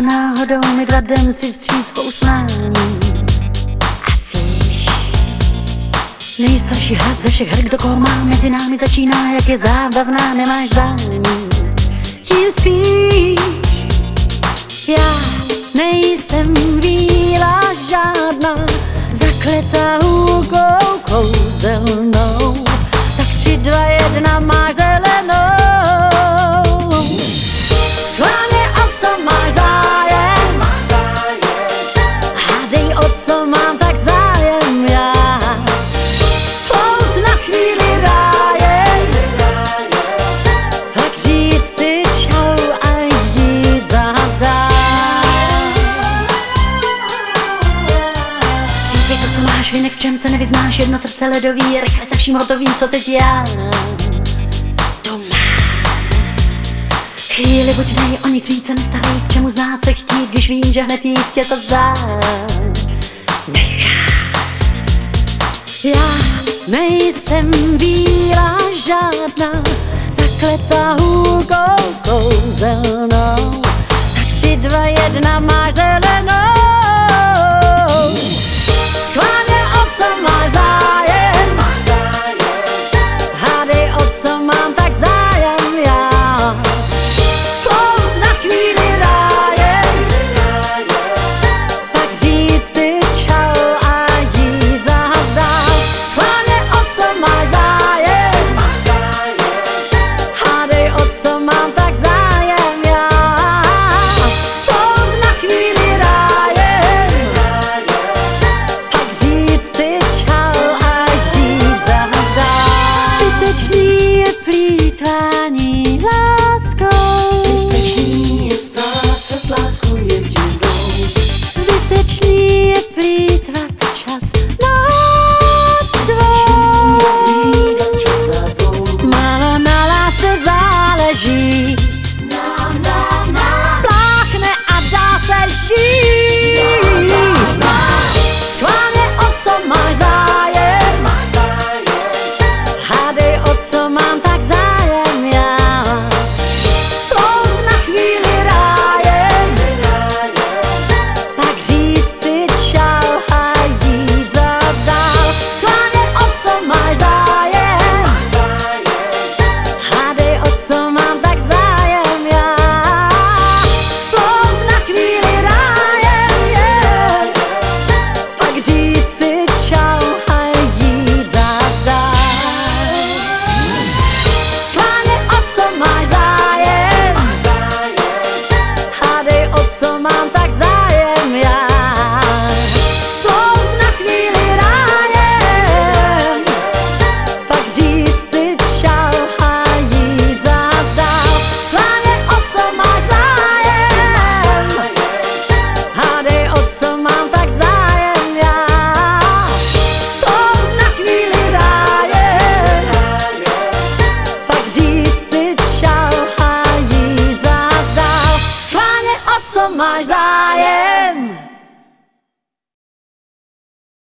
náhodou mi kladem si vstříc po usmání. A víš, nejstarší hra ze všech her, kdo koho má, mezi námi začíná, jak je zábavná, nemáš zání. Tím spíš, já nejsem víla žádná, zakletá hůlkou kouzelnou, tak 3, 2, 1 máš zelenou. Schválně, o co máš zájem, hádej, o co mám tak zájem já. Plout na chvíli ráje, tak říct si čau a jít zas dál. Říkej to, co máš, vinek v čem se nevyznáš, jedno srdce ledový, rychle se vším hotový, co teď já. Chvíli buď v něj, o nic více nestarej, k čemu znát se chtít, když vím, že hned jít tě to zdá. Nechá. Já nejsem víla žádná, zakletá hůlkou kouzelnou, tak 3, 2, 1 máš zelenou.